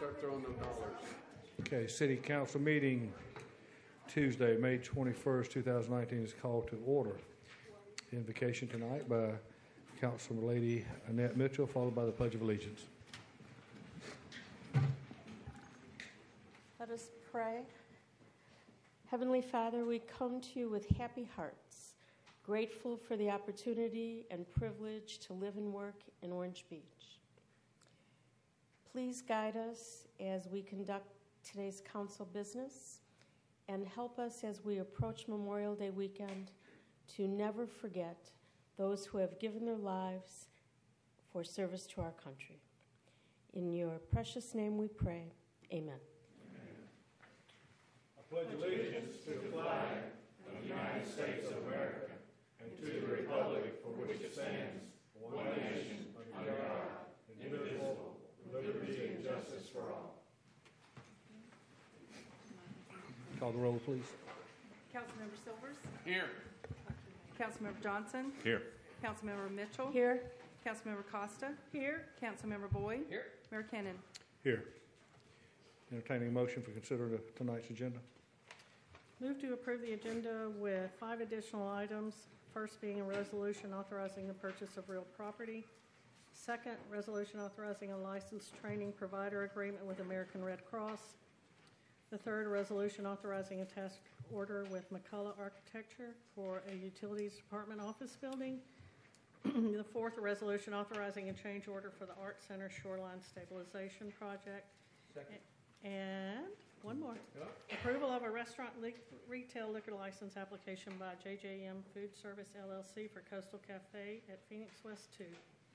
Start throwing them dollars. Okay, City Council meeting Tuesday, May 21st, 2019 is called to order. Invocation tonight by Councilman Lady Annette Mitchell, followed by the Pledge of Allegiance. Let us pray. Heavenly Father, we come to you with happy hearts, grateful for the opportunity and privilege to live and work in Orange Beach. Please guide us as we conduct today's council business and help us as we approach Memorial Day weekend to never forget those who have given their lives for service to our country. In your precious name we pray. Amen. Amen. I pledge allegiance to the flag of the United States of America and to the republic for which it stands, one nation, under God, indivisible, with liberty and justice for all. Call the roll, please. Councilmember Silvers? Here. Councilmember Johnson? Here. Councilmember Mitchell? Here. Councilmember Costa? Here. Councilmember Boyd? Here. Mayor Kennan? Here. Entertaining a motion for considering tonight's agenda. Move to approve the agenda with 5 additional items. First being a resolution authorizing the purchase of real property. Second, resolution authorizing a licensed training provider agreement with American Red Cross. The third, a resolution authorizing a task order with McCullough Architecture for a utilities department office building. The fourth, a resolution authorizing a change order for the Art Center Shoreline Stabilization Project. Second. And one more. Approval of a restaurant retail liquor license application by JJM Food Service LLC for Coastal Cafe at Phoenix West 2.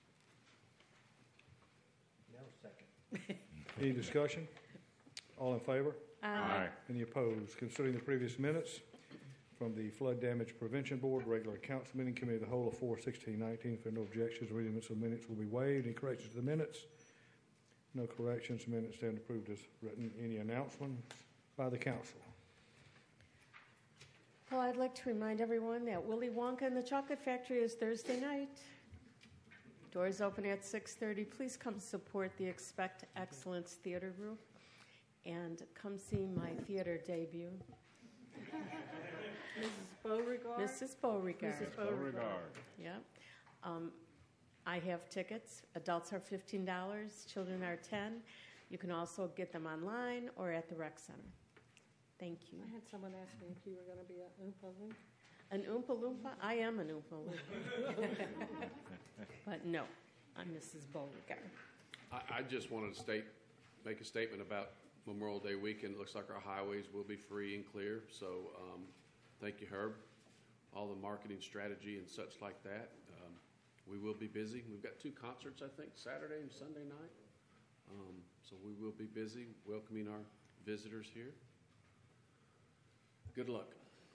No second. Any discussion? All in favor? Aye. Any opposed? Considering the previous minutes from the Flood Damage Prevention Board, regular council meeting, committee of the whole of 4/16/19. If there are no objections, reading of minutes will be waived. Any corrections to the minutes? No corrections. Minutes stand approved as written. Any announcements by the council? Well, I'd like to remind everyone that Willy Wonka and the Chocolate Factory is Thursday night. Doors open at 6:30. Please come support the Expect Excellence Theater Group and come see my theater debut. Mrs. Beauregard? Mrs. Beauregard. Mrs. Beauregard. Yeah. I have tickets. Adults are $15. Children are $10. You can also get them online or at the rec center. Thank you. I had someone ask me if you were going to be an Oompa Loompa. An Oompa Loompa? I am an Oompa Loompa. But no, I'm Mrs. Beauregard. I just wanted to make a statement about Memorial Day weekend. It looks like our highways will be free and clear. So thank you, Herb. All the marketing strategy and such like that. We will be busy. We've got 2 concerts, I think, Saturday and Sunday night. So we will be busy welcoming our visitors here. Good luck.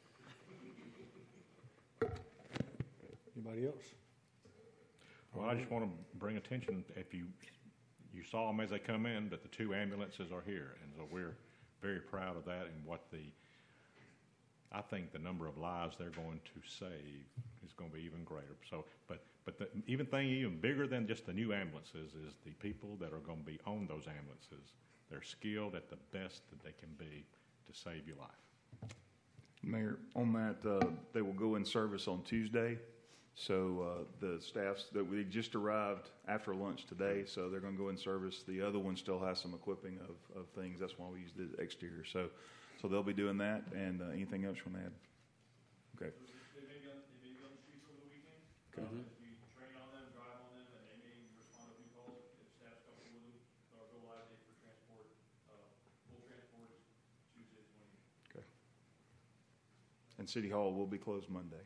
Anybody else? Well, I just want to bring attention, if you saw them as they come in, that the 2 ambulances are here. And so we're very proud of that, and I think the number of lives they're going to save is going to be even greater. So, but the even bigger than just the new ambulances is the people that are going to be on those ambulances. They're skilled at the best that they can be to save your life. Mayor, on that, they will go in service on Tuesday. So the staffs that we just arrived after lunch today, so they're going to go in service. The other one still has some equipping of things. That's why we use the exterior. So they'll be doing that. And anything else you want to add? Okay. They may be on the streets over the weekend. Okay. If you train on them, drive on them, and they may respond to a few calls if staff's comfortable with them. Our go live date for transport, full transport is Tuesday the 20th. Okay. And City Hall will be closed Monday.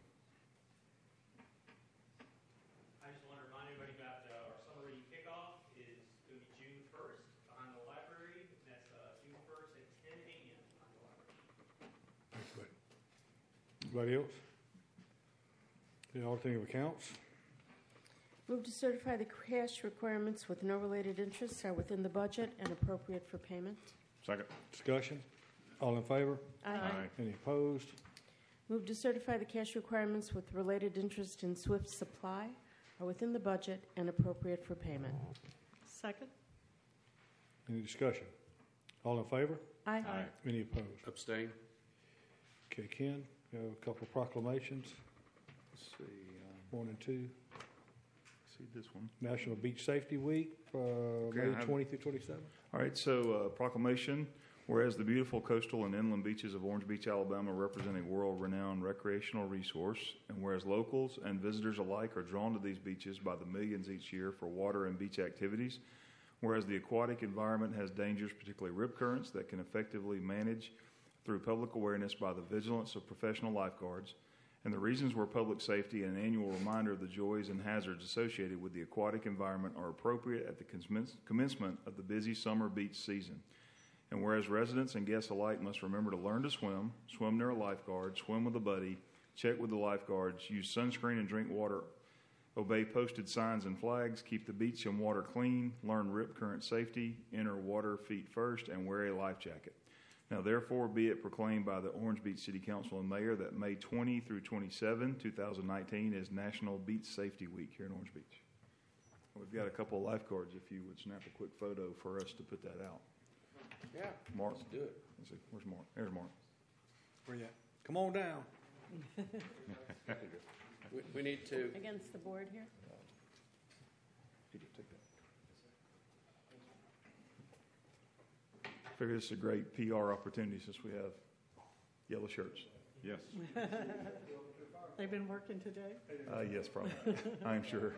I just want to remind everybody about our summer reading kickoff is going to be June 1st behind the library. That's June 1st at 10 a.m. behind the library. Good. Anybody else? The auditing of accounts. Move to certify the cash requirements with no related interests are within the budget and appropriate for payment. Second. Discussion. All in favor? Aye. Any opposed? Move to certify the cash requirements with related interest in Swift Supply are within the budget and appropriate for payment. Second. Any discussion? All in favor? Aye. Any opposed? Abstain? Okay, Ken, we have a couple of proclamations, Let's see, 1 and 2. see this one. National Beach Safety Week, Okay, May I have- 20 through 27. All right, so proclamation, whereas the beautiful coastal and inland beaches of Orange Beach, Alabama represent a world-renowned recreational resource, and whereas locals and visitors alike are drawn to these beaches by the millions each year for water and beach activities, whereas the aquatic environment has dangers, particularly rip currents, that can effectively manage through public awareness by the vigilance of professional lifeguards, and the reasons where public safety and an annual reminder of the joys and hazards associated with the aquatic environment are appropriate at the commencement of the busy summer beach season. And whereas residents and guests alike must remember to learn to swim, swim near a lifeguard, swim with a buddy, check with the lifeguards, use sunscreen and drink water, obey posted signs and flags, keep the beach and water clean, learn rip current safety, enter water feet first, and wear a life jacket. Now, therefore, be it proclaimed by the Orange Beach City Council and Mayor that May 20 through 27, 2019 is National Beach Safety Week here in Orange Beach. We've got a couple of lifeguards, if you would snap a quick photo for us to put that out. Yeah. Mark. Let's do it. Let's see, where's Mark? There's Mark. Where you at? Come on down. We need to, Against the board here? Peter, take that. Figure this is a great PR opportunity since we have yellow shirts. Yes. They've been working today? Yes, probably. I'm sure.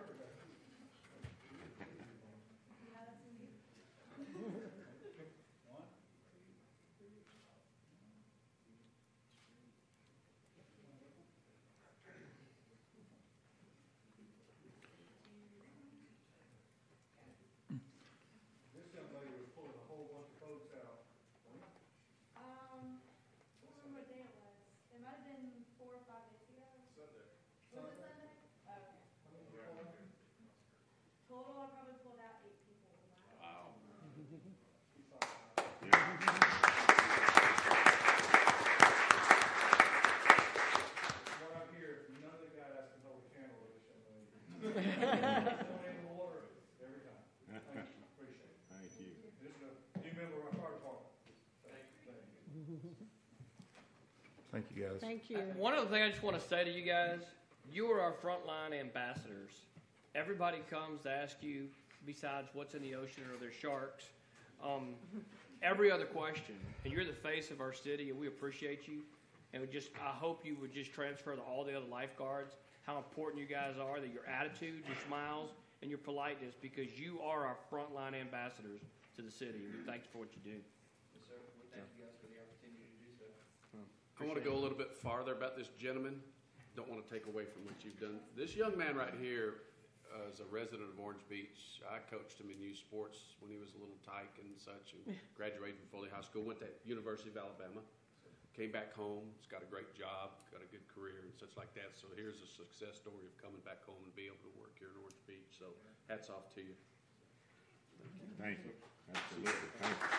Thank you, guys. Thank you. One other thing I just want to say to you guys, you are our frontline ambassadors. Everybody comes to ask you, besides what's in the ocean or there's sharks, every other question. And you're the face of our city, and we appreciate you. And I hope you would just transfer to all the other lifeguards how important you guys are, that your attitude, your smiles, and your politeness, because you are our frontline ambassadors to the city. And we thank you for what you do. Yes, sir. We thank you guys for the opportunity to do so. I want to go a little bit farther about this gentleman. Don't want to take away from what you've done. This young man right here is a resident of Orange Beach. I coached him in youth sports when he was a little tyke and such, and graduated from Foley High School, went to University of Alabama, came back home, he's got a great job, got a good career and such like that. So here's a success story of coming back home and be able to work here in Orange Beach. So hats off to you. Thank you. Absolutely. Thank you.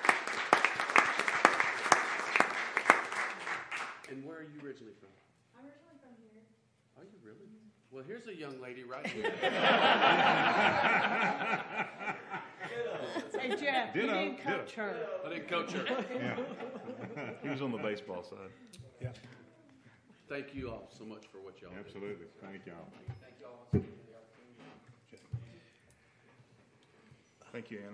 And where are you originally from? I'm originally from here. Are you really? Well, here's a young lady right here. Hey, Jeff, you Ditto, didn't coach her. I didn't coach her. Yeah. He was on the baseball side. Yeah. Thank you all so much for what y'all do. Absolutely. Thank y'all. Thank you all once again for the opportunity. Thank you, Anna.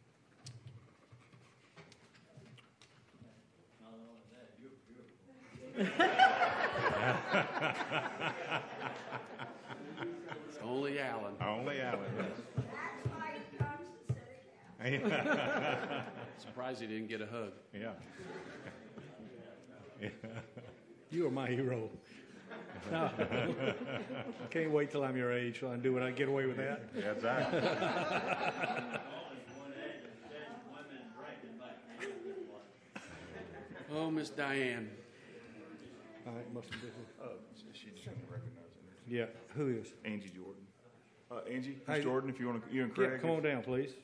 It's only Alan. Only Alan. Surprised he didn't get a hug. Yeah. You are my hero. No. Can't wait till I'm your age so I can do what I can get away with that. Yeah, exactly. Oh, Miss Diane. All right, must have been. She just didn't recognize him. Yeah, who is? Angie Jordan. Angie, Hey. Miss Jordan, if you want to, you and Yeah, Craig. come on down, please.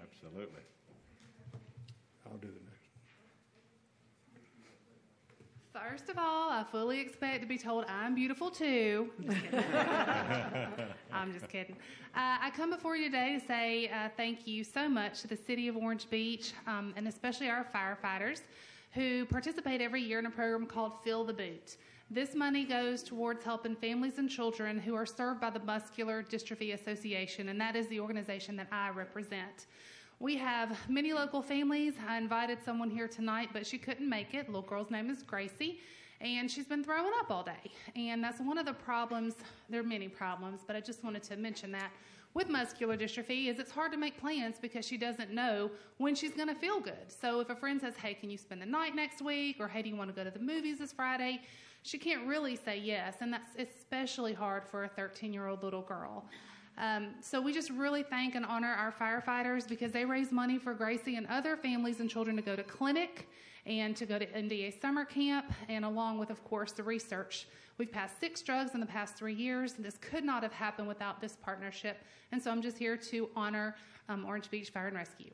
Absolutely. I'll do the next. First of all, I fully expect to be told I'm beautiful too. I'm just kidding. I'm just kidding. I come before you today to say thank you so much to the City of Orange Beach, and especially our firefighters who participate every year in a program called Fill the Boot. This money goes towards helping families and children who are served by the Muscular Dystrophy Association, and that is the organization that I represent. We have many local families. I invited someone here tonight, but she couldn't make it. The little girl's name is Gracie, and she's been throwing up all day. And that's one of the problems. There are many problems, but I just wanted to mention that with muscular dystrophy is it's hard to make plans because she doesn't know when she's going to feel good. So if a friend says, hey, can you spend the night next week? Or hey, do you want to go to the movies this Friday? She can't really say yes, and that's especially hard for a 13-year-old little girl. So we just really thank and honor our firefighters because they raise money for Gracie and other families and children to go to clinic and to go to NDA summer camp, and along with, of course, the research. We've passed 6 drugs in the past 3 years. This could not have happened without this partnership, and so I'm just here to honor Orange Beach Fire and Rescue.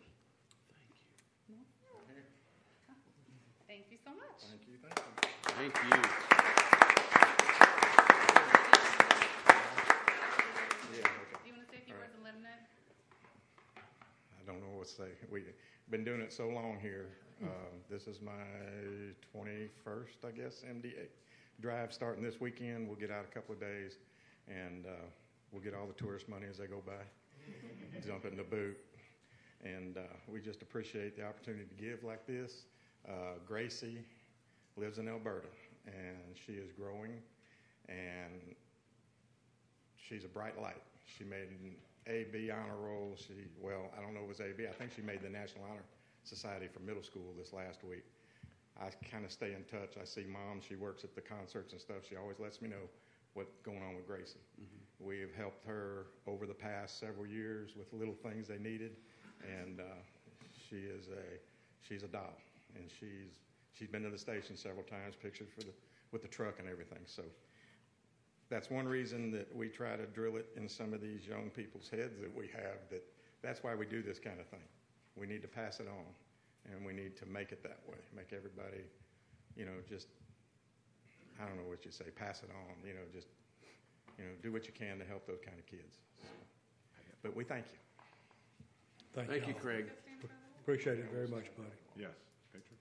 Thank you so much. Thank you. Thank you. Thank you. I don't know what to say. We've been doing it so long here. This is my 21st, I guess, MDA drive starting this weekend. We'll get out a couple of days, and we'll get all the tourist money as they go by, jump in the boot. And we just appreciate the opportunity to give like this. Gracie lives in Alberta, and she is growing, and she's a bright light. She made an A.B. honor roll. I don't know if it was A.B. I think she made the National Honor Society for middle school this last week. I kind of stay in touch. I see Mom. She works at the concerts and stuff. She always lets me know what's going on with Gracie. Mm-hmm. We have helped her over the past several years with little things they needed, and she's a doll. And she's been to the station several times, pictured with the truck and everything. So that's one reason that we try to drill it in some of these young people's heads that we have, that's why we do this kind of thing. We need to pass it on, and we need to make it that way, make everybody, just, I don't know what you say, pass it on, just, do what you can to help those kind of kids. So, but we thank you. Thank you, Craig. Appreciate it very much, buddy. Yes. Picture.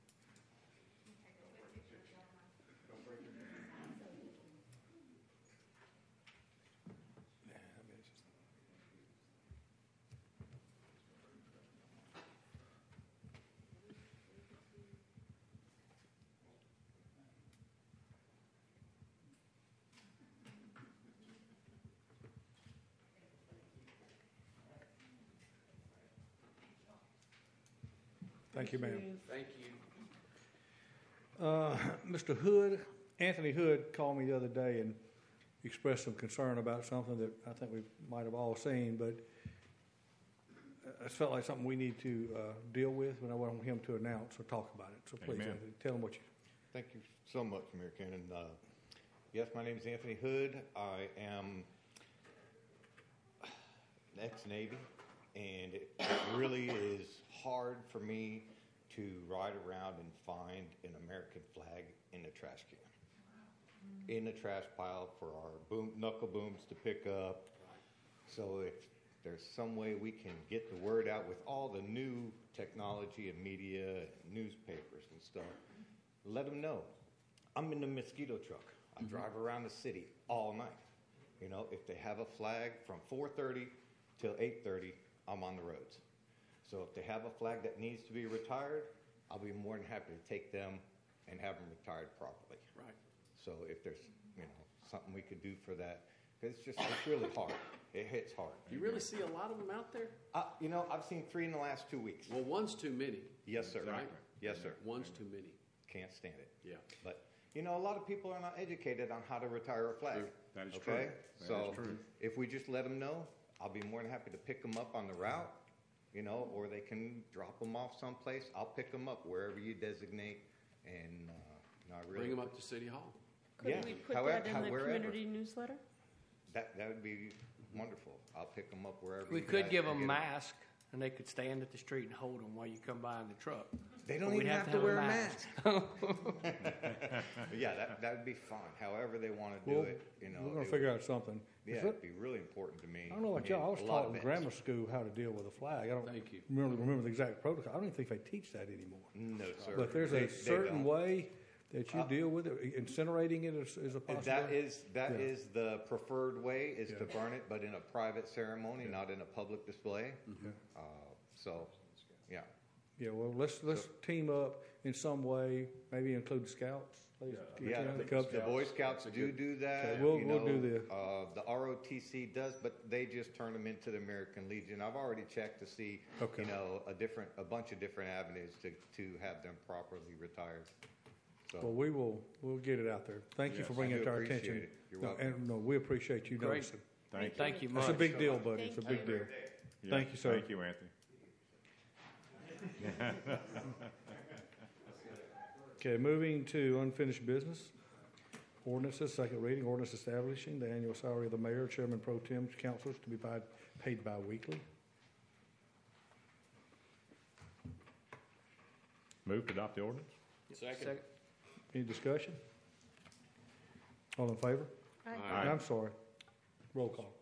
Thank you, ma'am. Thank you. Mr. Hood, Anthony Hood called me the other day and expressed some concern about something that I think we might have all seen, but it felt like something we need to deal with, and I want him to announce or talk about it. So please, Amen. Anthony, tell him what you... Thank you so much, Mayor Cannon. Yes, my name is Anthony Hood. I am ex-Navy, and it really is hard for me to ride around and find an American flag in a trash can, in a trash pile for our knuckle booms to pick up. So if there's some way we can get the word out with all the new technology and media and newspapers and stuff, let them know. I'm in the mosquito truck. I drive around the city all night. If they have a flag from 4:30 till 8:30, I'm on the roads. So if they have a flag that needs to be retired, I'll be more than happy to take them and have them retired properly. Right. So if there's, something we could do for that, because it's really hard. It hits hard. You really see a lot of them out there? I've seen 3 in the last 2 weeks. Well, one's too many. Yes, sir. Right? Yes, sir. One's too many. Can't stand it. Yeah. But, a lot of people are not educated on how to retire a flag. That is okay? true. So if we just let them know, I'll be more than happy to pick them up on the route, or they can drop them off someplace. I'll pick them up wherever you designate, and I really bring them up to City Hall. Could we put that in the community newsletter? That would be wonderful. I'll pick them up wherever. We you could guys give can them get 'em. masks. and they could stand at the street and hold them while you come by in the truck. They But don't we'd even have to a wear a mask. Yeah, that would be fine. However they want to do Well, it, you know. we're going it to figure would- out something. Yeah, Is it'd it- be really important to me. I don't know about y'all. I was A lot taught of in events. grammar school how to deal with a flag. I don't Thank you. remember the exact protocol. I don't even think they teach that anymore. No, sir. But there's They a certain don't. way that you deal with it. Incinerating it is a possibility. That Yeah. is the preferred way, is to burn it, but in a private ceremony, not in a public display. Yeah. So, yeah. Yeah, well, let's team up in some way, maybe include scouts. Yeah, the the Cubs. Boy Scouts do that. Okay, we'll do the ROTC does, but they just turn them into the American Legion. I've already checked to see, Okay. you know, a bunch of different avenues to have them properly retired. So, Well, we'll get it out there. Thank you Yes, for bringing I it do to our appreciate attention. it. You're No, welcome. and no, we appreciate you Great. noticing. Thank you much. It's a big deal, buddy. It's a big deal. Yeah, Thank you, sir. Thank you, Anthony. Okay, moving to unfinished business. Ordinances, second reading, ordinance establishing the annual salary of the mayor, chairman pro tem, councilors to be paid bi-weekly. Move to adopt the ordinance? Second. Any discussion? All in favor? Aye. I'm sorry. Roll call.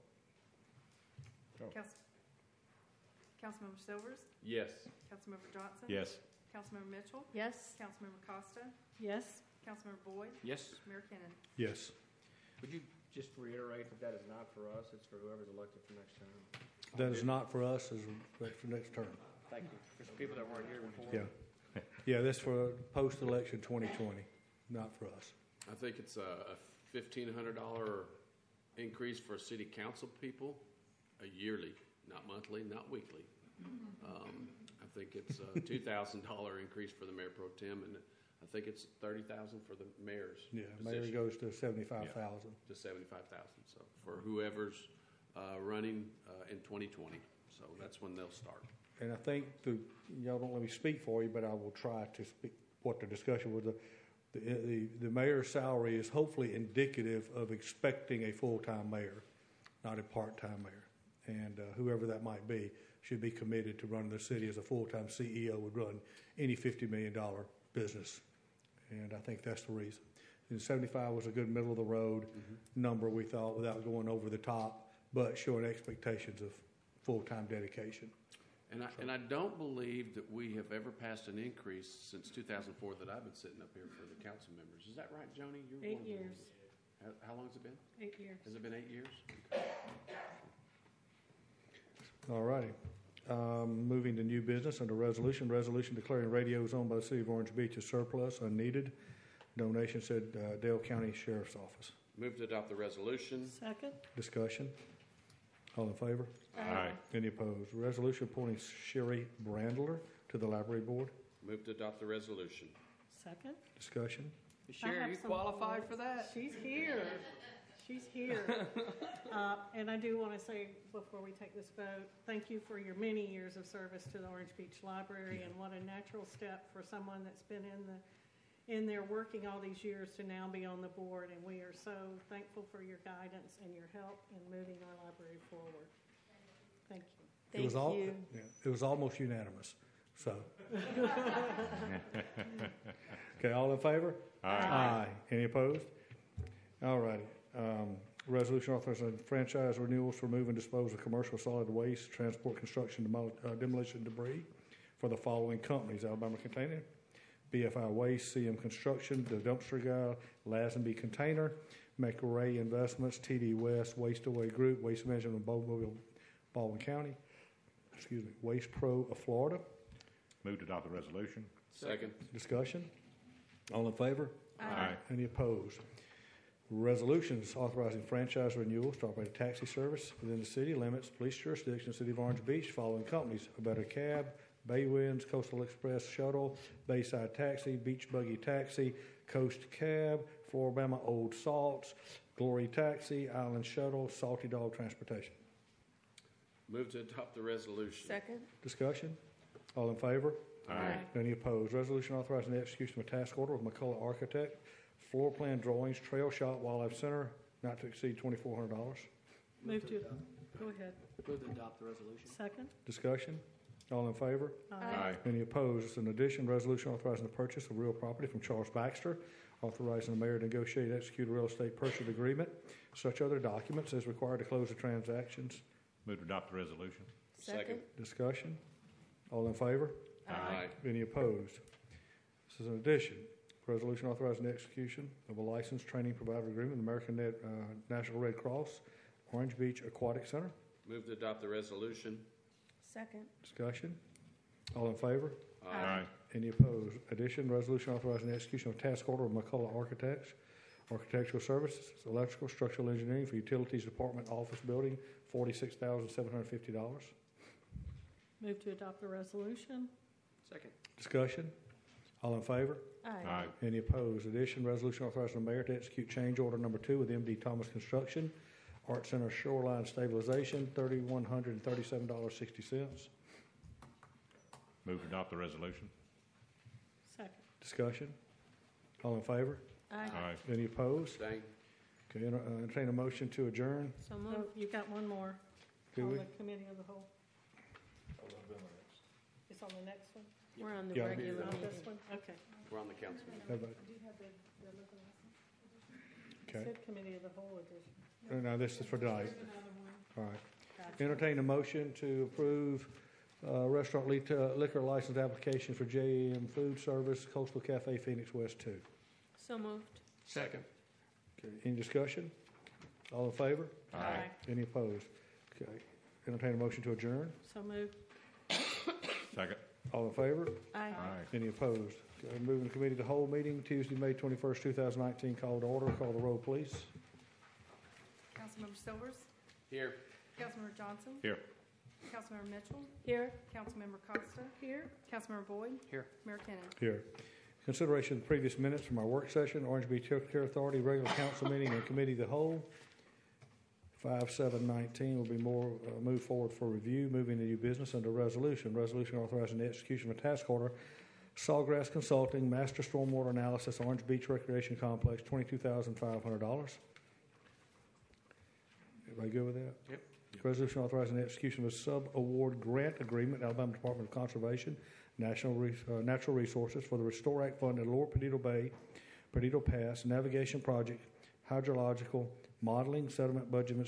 Councilmember Silvers, Yes. Councilmember Johnson. Yes. Councilmember Mitchell, Yes. Councilmember Costa, Yes. Councilmember Boyd, Yes. Mayor Kennan. Yes. Would you just reiterate that that is not for us, it's for whoever's elected for next term? That is not for us, is for next term. Thank you. For some people that weren't here before. Yeah. Yeah, that's for post-election 2020, not for us. I think it's a $1,500 increase for city council people, yearly, not monthly, not weekly. I think it's a $2,000 increase for the mayor pro tem, and I think it's $30,000 for the mayor's Yeah, mayor position goes to 75,000. to 75,000. So for whoever's running in 2020, so that's when they'll start. And I think y'all don't let me speak for you, but I will try to speak what the discussion was. The mayor's salary is hopefully indicative of expecting a full-time mayor, not a part-time mayor. And whoever that might be should be committed to running the city as a full-time CEO would run any $50 million business. And I think that's the reason. And 75 was a good middle-of-the-road number, we thought, without going over the top, but showing expectations of full-time dedication. And I don't believe that we have ever passed an increase since 2004 that I've been sitting up here for the council members. Is that right, Joni? You're 8 one of the- years. How long has it been? 8 years. Has it been 8 years? All righty. Moving to new business under resolution declaring radios owned by the city of Orange Beach as surplus, unneeded. Donation said Dale County Sheriff's Office. Move to adopt the resolution. Second? Discussion. All in favor? Aye. Any opposed? Resolution appointing Sherry Brandler to the library board. Move to adopt the resolution. Second? Discussion. Sherry, have you some- qualified for that? She's here. She's here. And I do want to say, before we take this vote, thank you for your many years of service to the Orange Beach Library, and what a natural step for someone that's been in there working all these years to now be on the board. And we are so thankful for your guidance and your help in moving our library forward. Thank you. It was almost unanimous. So. Okay, all in favor? Aye. Any opposed? All righty. Resolution authorizing franchise renewals for move and dispose of commercial solid waste, transport, construction, demolition debris for the following companies: Alabama Container, BFI Waste, CM Construction, The Dumpster Guy, Lazenby Container, McRae Investments, TD West, Waste Away Group, Waste Management of Baldwin County, Waste Pro of Florida. Move to adopt the resolution? Second. Discussion? All in favor? Aye. Any opposed? Resolutions authorizing franchise renewals to operate a taxi service within the city limits, police jurisdiction, City of Orange Beach, following companies: A Better Cab, Bay Winds, Coastal Express Shuttle, Bayside Taxi, Beach Buggy Taxi, Coast Cab, Floribama Old Salts, Glory Taxi, Island Shuttle, Salty Dog Transportation. Move to adopt the resolution. Second? Discussion? All in favor? Aye. Any opposed? Resolution authorizing the execution of a task order with McCullough Architect, floor plan drawings, Trail Shot Wildlife Center, not to exceed $2,400. Move to, go ahead. Move to adopt the resolution. Second. Discussion? All in favor? Aye. Any opposed? In addition, resolution authorizing the purchase of real property from Charles Baxter, authorizing the mayor to negotiate and execute a real estate purchase agreement, such other documents as required to close the transactions. Move to adopt the resolution. Second. Discussion? All in favor? Aye. Any opposed? This is an addition. Resolution authorizing the execution of a licensed training provider agreement with the American National Red Cross, Orange Beach Aquatic Center. Move to adopt the resolution. Second. Discussion? All in favor? Aye. Any opposed? Addition, resolution authorizing the execution of task order of McCullough Architects, Architectural Services, Electrical, Structural Engineering for Utilities Department Office Building, $46,750. Move to adopt the resolution. Second. Discussion? All in favor? Aye. Any opposed? Addition, resolution authorizing the mayor to execute change order number 2 with MD Thomas Construction, Art Center Shoreline Stabilization, $3,137.60. Move to adopt the resolution. Second. Discussion? All in favor? Aye. Any opposed? Abstain. Okay, entertain a motion to adjourn. So Oh, moved. you've got one more. Do On we? the committee of the whole. It's on the next one? We're on the Yeah. regular Not meeting. this one? Okay. We're on the council. Everybody? Do you have the liquor license? It Okay. said committee of the whole edition. No, this is for tonight. There's another one. All right. Gotcha. Entertain a motion to approve restaurant liquor license application for JM Food Service, Coastal Cafe, Phoenix West 2. So moved. Second. Okay, any discussion? All in favor? Aye. Any opposed? Okay. Entertain a motion to adjourn. So moved. Second. All in favor? Aye. Aye. Any opposed? Okay, moving to committee to whole meeting, Tuesday, May 21st, 2019, called to order. Call the roll, please. Councilmember Silvers, Here. Councilmember Johnson, Here. Councilmember Mitchell, Here. Councilmember Costa. Here. Councilmember Boyd. Here. Mayor Kennan. Here. Consideration of the previous minutes from our work session, Orange Beach Healthcare Authority, regular council meeting and committee of the whole. 5/7/19 will be moved forward for review. Moving to new business under resolution. Resolution authorizing the execution of a task order. Sawgrass Consulting, Master Stormwater Analysis, Orange Beach Recreation Complex, $22,500. Everybody good with that? Yep. Resolution authorizing the execution of a sub-award grant agreement, Alabama Department of Conservation, Natural Resources for the Restore Act funded Lower Perdido Bay, Perdido Pass Navigation Project, Hydrological Modeling, Sediment Budget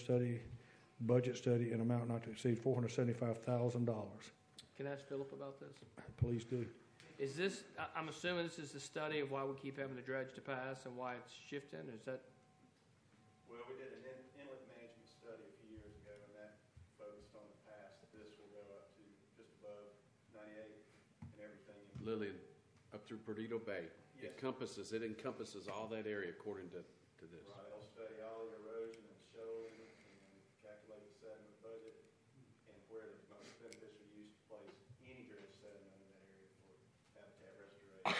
Study, in amount not to exceed $475,000. Can I ask Philip about this? Please do. Is this, I'm assuming this is the study of why we keep having the dredge to pass and why it's shifting? Is that, Well, we did an inlet management study a few years ago, and that focused on the past. This will go up to just above 98 and everything. Lillian, up through Perdido Bay. Yes. It encompasses all that area according to this. Right, it'll study all the erosion and shoaling and calculate the sediment budget and where the most beneficial use to place any dredge sediment in that area for habitat restoration.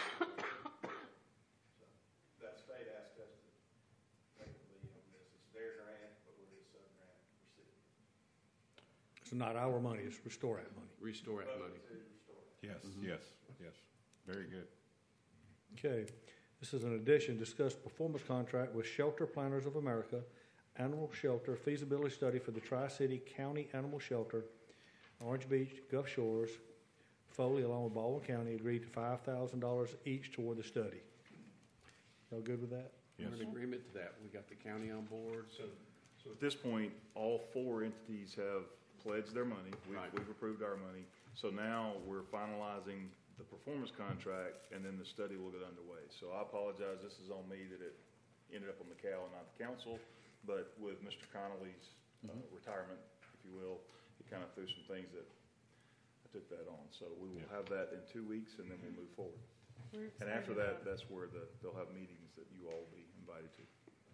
So that state asked us to take the lead on this. It's their grant, but we're the sub-grant recipient. It's not our money, it's Restore Act money. Restore Act money. To restore it. Yes, yes, yes. Very good. Okay. This is an addition, discuss performance contract with Shelter Planners of America, Animal Shelter feasibility study for the Tri-City County Animal Shelter, Orange Beach, Gulf Shores. Foley, along with Baldwin County, agreed to $5,000 each toward the study. Y'all good with that? We're in agreement to that. We got the county on board. So at this point, all 4 entities have pledged their money. Right. We've approved our money. So now we're finalizing the performance contract, and then the study will get underway. So I apologize, this is on me that it ended up on McCall and not the council, but with Mr. Connolly's retirement, if you will, he kind of threw some things that I took that on. So we will have that in 2 weeks, and then we'll move forward. We're And after excited that, about it. that's where they'll have meetings that you all will be invited to.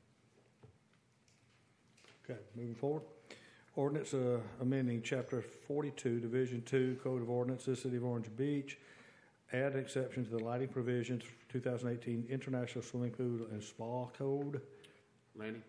Okay, moving forward. Ordinance amending Chapter 42, Division 2, Code of Ordinances, City of Orange Beach. Add an exception to the lighting provisions, 2018 International Swimming Pool and Spa Code. Lanny?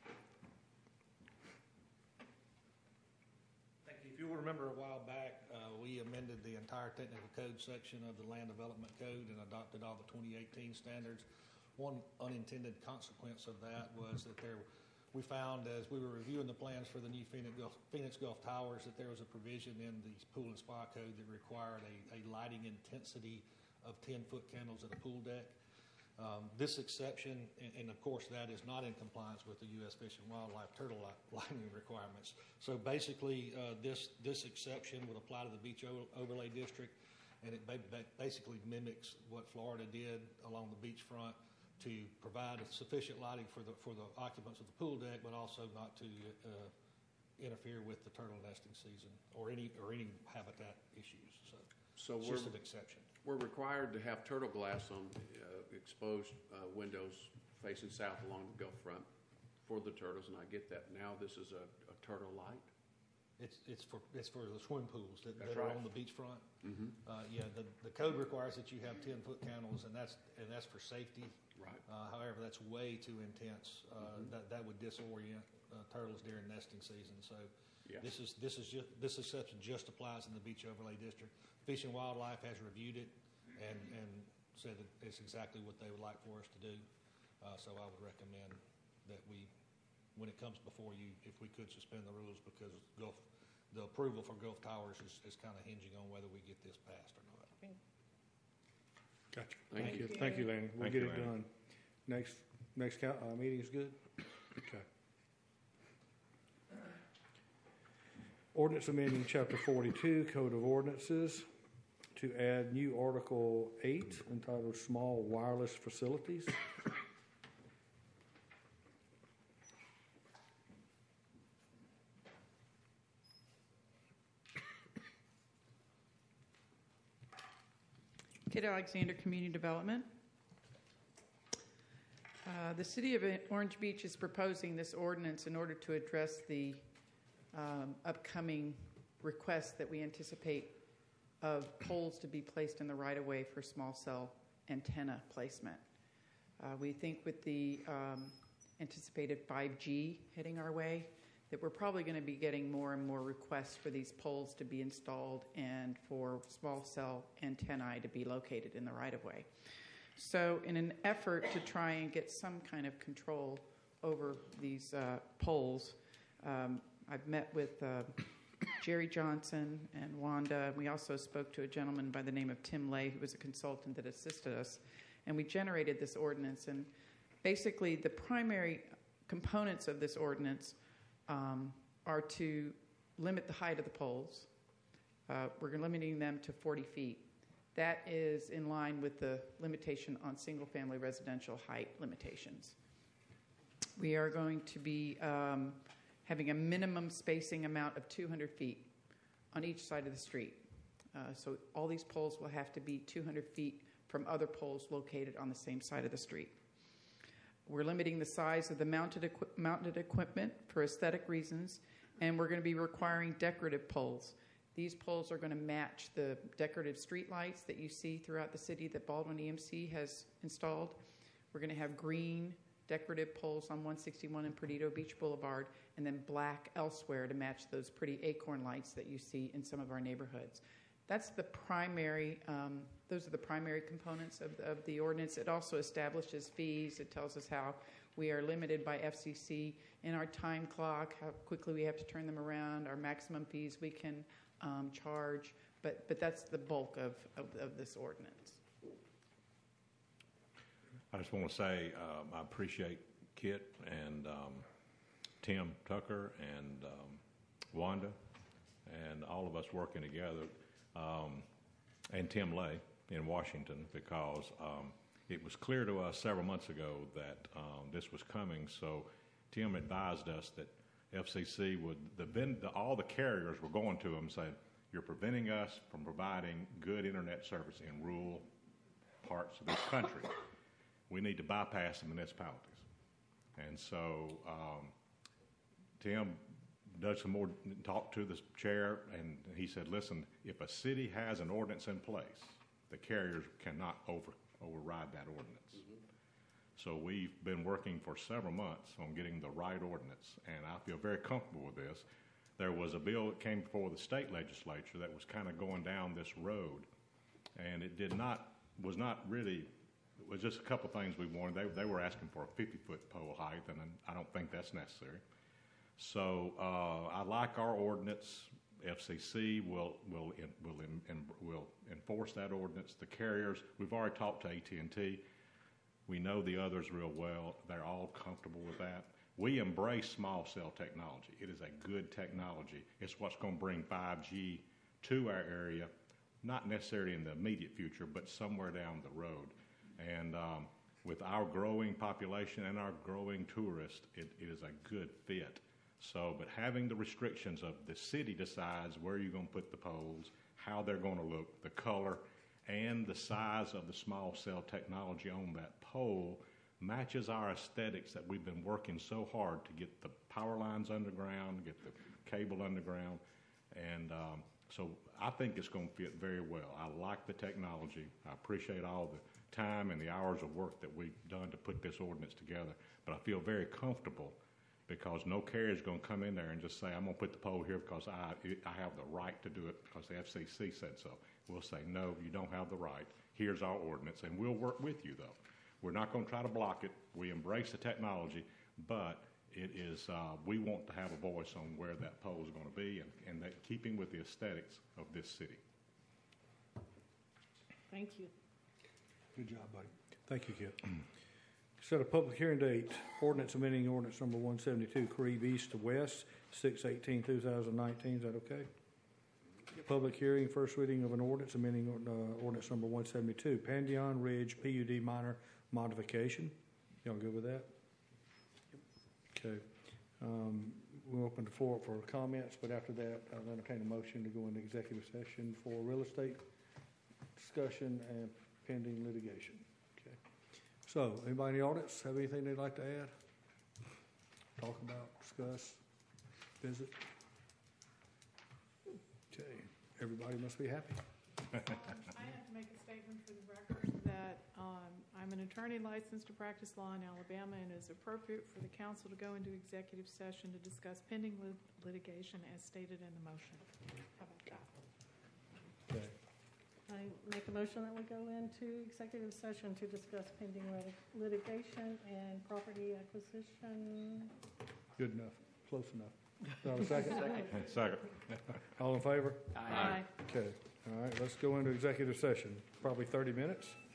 Thank you. If you'll remember a while back, we amended the entire technical code section of the Land Development Code and adopted all the 2018 standards. One unintended consequence of that was that there we found as we were reviewing the plans for the new Phoenix Gulf Towers that there was a provision in the pool and spa code that required a lighting intensity of 10-foot candles at a pool deck. This exception, and of course that is not in compliance with the U.S. Fish and Wildlife turtle lighting requirements. So basically, this exception would apply to the beach overlay district, and it basically mimics what Florida did along the beachfront to provide sufficient lighting for the occupants of the pool deck, but also not to interfere with the turtle nesting season or any habitat issues. So it's just an exception. We're required to have turtle glass on exposed windows facing south along the Gulf front for the turtles, and I get that. Now this is a turtle light. It's for the swimming pools that That's are right. on the beachfront. Mm-hmm. The code requires that you have 10-foot candles, and that's for safety. Right. However, that's way too intense. That would disorient turtles during nesting season. So Yes. this exception just applies in the beach overlay district. Fish and Wildlife has reviewed it and said that it's exactly what they would like for us to do. So I would recommend that when it comes before you, if we could suspend the rules, because the approval for Gulf Towers is kind of hinging on whether we get this passed or not. Gotcha. Thank you. Thank you, Lanny. We'll Thank get you, it Lanny. done. Next meeting is good? Okay. Ordinance amending Chapter 42, Code of Ordinances, to add new Article 8 entitled Small Wireless Facilities. Kit Alexander, Community Development. The City of Orange Beach is proposing this ordinance in order to address the upcoming request that we anticipate of poles to be placed in the right-of-way for small cell antenna placement. We think with the anticipated 5G heading our way, that we're probably going to be getting more and more requests for these poles to be installed and for small cell antennae to be located in the right-of-way. So in an effort to try and get some kind of control over these poles, I've met with Jerry Johnson and Wanda. We also spoke to a gentleman by the name of Tim Lay, who was a consultant that assisted us, and we generated this ordinance. And basically the primary components of this ordinance are to limit the height of the poles. We're limiting them to 40 feet. That is in line with the limitation on single-family residential height limitations. We are going to be having a minimum spacing amount of 200 feet on each side of the street. So all these poles will have to be 200 feet from other poles located on the same side of the street. We're limiting the size of the mounted equipment for aesthetic reasons, and we're going to be requiring decorative poles. These poles are going to match the decorative street lights that you see throughout the city that Baldwin EMC has installed. We're going to have green decorative poles on 161 and Perdido Beach Boulevard, and then black elsewhere to match those pretty acorn lights that you see in some of our neighborhoods. That's the primary, those are the primary components of the ordinance. It also establishes fees. It tells us how we are limited by FCC in our time clock, how quickly we have to turn them around, our maximum fees we can charge, but that's the bulk of this ordinance. I just want to say I appreciate Kit and Tim Tucker and Wanda and all of us working together, and Tim Lay in Washington, because it was clear to us several months ago that this was coming. So Tim advised us that FCC would, all the carriers were going to him saying, you're preventing us from providing good internet service in rural parts of this country. We need to bypass the municipalities. And so Tim does some more talk to the chair, and he said, listen, if a city has an ordinance in place, the carriers cannot override that ordinance. Mm-hmm. So we've been working for several months on getting the right ordinance, and I feel very comfortable with this. There was a bill that came before the state legislature that was kind of going down this road, and it was not really it was just a couple things we wanted. They were asking for a 50-foot pole height, and I don't think that's necessary. So I like our ordinance. FCC will enforce that ordinance. The carriers, we've already talked to AT&T. We know the others real well. They're all comfortable with that. We embrace small cell technology. It is a good technology. It's what's going to bring 5G to our area, not necessarily in the immediate future, but somewhere down the road. And with our growing population and our growing tourists, it is a good fit. So, but having the restrictions of the city decides where you're going to put the poles, how they're going to look, the color, and the size of the small cell technology on that pole matches our aesthetics that we've been working so hard to get the power lines underground, get the cable underground. And so I think it's going to fit very well. I like the technology. I appreciate all the time and the hours of work that we've done to put this ordinance together. But I feel very comfortable because no carrier is going to come in there and just say, I'm going to put the pole here because I have the right to do it because the FCC said so. We'll say, no, you don't have the right. Here's our ordinance, and we'll work with you, though. We're not going to try to block it. We embrace the technology, but it is we want to have a voice on where that pole is going to be and that keeping with the aesthetics of this city. Thank you. Good job, buddy. Thank you, Kip. Set a public hearing date, ordinance amending ordinance number 172, Carib East to West, 6/18/2019. Is that okay? Public hearing, first reading of an ordinance amending ordinance number 172, Pandion Ridge PUD minor modification. Y'all good with that? Okay. We'll open the floor for comments, but after that, I'll entertain a motion to go into executive session for real estate discussion and pending litigation. Okay. So, anybody in the audience have anything they'd like to add? Talk about, discuss, visit? Okay. Everybody must be happy. I have to make a statement for the record that I'm an attorney licensed to practice law in Alabama, and it is appropriate for the council to go into executive session to discuss pending litigation as stated in the motion. How about that? Okay. I make a motion that we go into executive session to discuss pending litigation and property acquisition. Good enough. Close enough. Do I have a second? Second. All in favor? Aye. Okay. All right. Let's go into executive session. Probably 30 minutes.